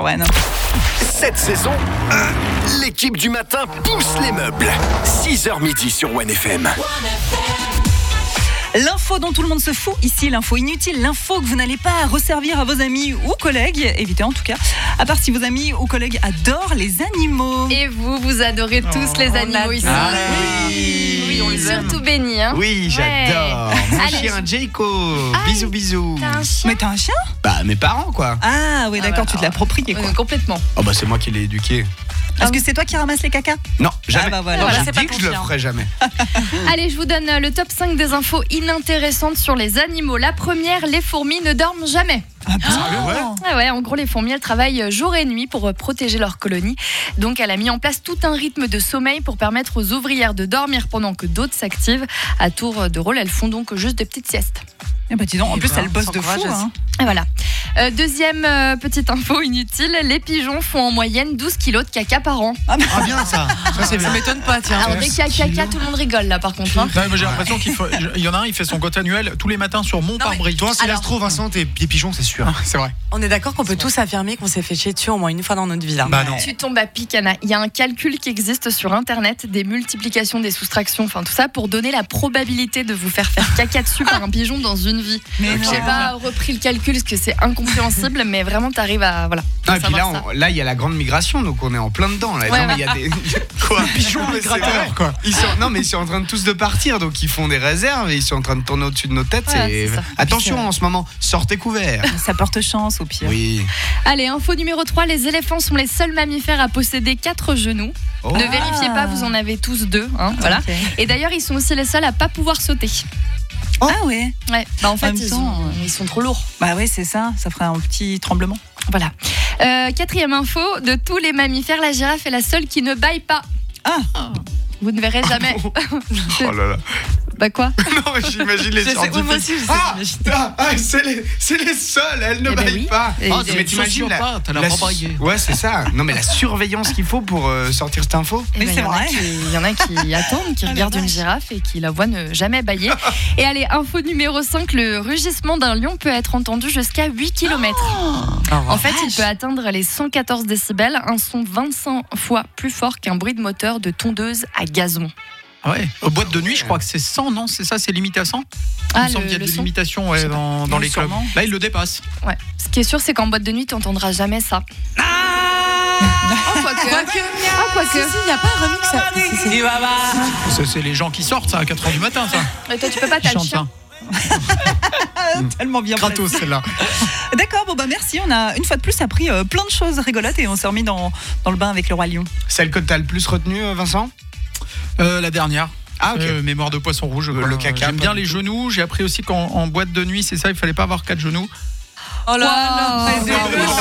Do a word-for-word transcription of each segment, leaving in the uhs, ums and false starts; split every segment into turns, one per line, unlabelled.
One.
Cette saison, euh, l'équipe du matin pousse les meubles. six heures midi sur One F M.
L'info dont tout le monde se fout, ici l'info inutile, l'info que vous n'allez pas resservir à vos amis ou collègues, évitez en tout cas, à part si vos amis ou collègues adorent les animaux.
Et vous, vous adorez tous oh, les animaux ici.
Ah
oui, oui, oui surtout Benny. Hein.
Oui, j'adore. Ouais. Mon
Allez,
chien Jaco. Bisous, bisous.
T'as un chien?
Mais t'as un chien?
Bah, mes parents, quoi.
Ah oui, d'accord, ah bah, tu te l'as approprié, quoi.
Euh, complètement.
Oh bah, c'est moi qui l'ai éduqué.
Est-ce que c'est toi qui ramasses les cacas?
Non, jamais.
Ah bah voilà.
Non,
Voilà,
j'ai dit que je le ferai jamais.
Allez, je vous donne le top cinq des infos inintéressantes sur les animaux. La première, les fourmis ne dorment jamais.
Ah bon?
Ah ouais.
Ah ouais, en gros, les fourmis, elles travaillent jour et nuit pour protéger leur colonie. Donc, elle a mis en place tout un rythme de sommeil pour permettre aux ouvrières de dormir pendant que d'autres s'activent. À tour de rôle, elles font donc juste des petites siestes.
Eh bah dis donc, en plus, elle bosse de fou. Hein.
Et voilà. Euh, deuxième euh, petite info inutile, les pigeons font en moyenne douze kilos de caca par an.
Ah, ah bien ça, ça, c'est ça m'étonne pas, tiens.
Alors dès qu'il y a caca, tout le monde rigole là par contre. Hein.
Non, moi, j'ai l'impression qu'il faut, il y en a un, il fait son quota annuel tous les matins sur Montparbry.
Toi, c'est l'astro, Vincent, t'es pigeon, c'est sûr.
C'est vrai.
On est d'accord qu'on peut tous affirmer qu'on s'est fait chier dessus au moins une fois dans notre vie. Hein.
Bah non.
Tu tombes à pic, Anna. Il y a un calcul qui existe sur internet, des multiplications, des soustractions, enfin tout ça pour donner la probabilité de vous faire faire caca dessus par un pigeon dans une vie.
Mais
okay. J'ai pas repris le calcul parce que c'est incompréhensible, mais vraiment t'arrives à voilà.
Ah, et puis là, on, là, il y a la grande migration, donc on est en plein dedans. Là.
Ouais,
non, mais
ouais.
il y a des quoi, pigeons migrateurs,
quoi.
Ils sont, non, mais ils sont en train de tous de partir, donc ils font des réserves et ils sont en train de tourner au-dessus de nos têtes.
Ouais,
et...
c'est ça.
Attention en ce moment, sortez couverts.
Ça porte chance au pire.
Oui.
Allez, info numéro trois, les éléphants sont les seuls mammifères à posséder quatre genoux.
Oh.
Ne vérifiez pas, vous en avez tous deux. Hein, voilà.
Okay.
Et d'ailleurs, ils sont aussi les seuls à pas pouvoir sauter.
Oh. Ah ouais.
Ouais. Bah en fait,
en
ils,
temps,
sont, ils sont trop lourds.
Bah ouais, c'est ça. Ça ferait un petit tremblement.
Voilà. Euh, quatrième info, de tous les mammifères, la girafe est la seule qui ne bâille pas.
Ah.
Vous ne verrez jamais.
Oh, oh là là.
Bah quoi?
Non, mais j'imagine les scientifiques.
Moi aussi, je sais,
ah, ah, ah, c'est les, c'est les seuls, elles ne
eh ben
baillent
oui.
pas.
Et
Oh,
j'ai-
mais t'imagines la,
pas, t'as la
la
pas
su- Ouais, c'est ça. Non, mais la surveillance qu'il faut pour euh, sortir cette info.
Eh
Mais
ben,
c'est
y en a
vrai.
qui- Il y en a qui attendent, qui
Ah, la
regardent une
vache.
girafe et qui la voient ne jamais bâiller. Et allez, info numéro cinq, le rugissement d'un lion peut être entendu jusqu'à huit kilomètres. En fait, il peut atteindre les cent quatorze décibels, un son vingt-cinq fois plus fort qu'un bruit de moteur de tondeuse à gazon.
Ah ouais. Aux boîtes de nuit, je crois que c'est cent, non? C'est ça, c'est limité à cent?
Ah,
Il me semble
le-
qu'il y a
le
des
son
limitations ouais, dans, dans
Oui,
les clubs.
sûrement.
Là, il le dépasse.
Ouais. Ce qui est sûr, c'est qu'en boîte de nuit, tu n'entendras jamais ça.
Ah
Oh, quoique.
Quoique.
Ah, quoique.
Si, si, il n'y a pas un remix. Ça. Si, si, si.
Ça, c'est les gens qui sortent, ça, à quatre heures du matin, ça.
Et toi, tu peux pas, t'as
Ils
le
chantent
chien.
ça.
Tellement bien.
Gratos, celle-là.
D'accord, bon bah merci. On a une fois de plus appris euh, plein de choses rigolotes et on s'est remis dans, dans le bain avec le roi lion.
Celle que t'as le plus retenue, euh, Vincent?
Euh, la dernière.
Ah, ok.
Euh, mémoire de poisson rouge.
Le
quoi.
caca,
J'aime
pas
bien
du
les
tout.
genoux. J'ai appris aussi qu'en en boîte de nuit, c'est ça, il fallait pas avoir quatre genoux.
Oh là là.
Wow.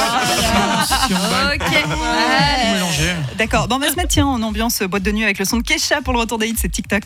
Si on baille,
Ok.
tout
Allez.
mélanger.
D'accord, bon, on va se mettre tiens, en ambiance boîte de nuit avec le son de Kesha pour le retour des hits, c'est TikTok.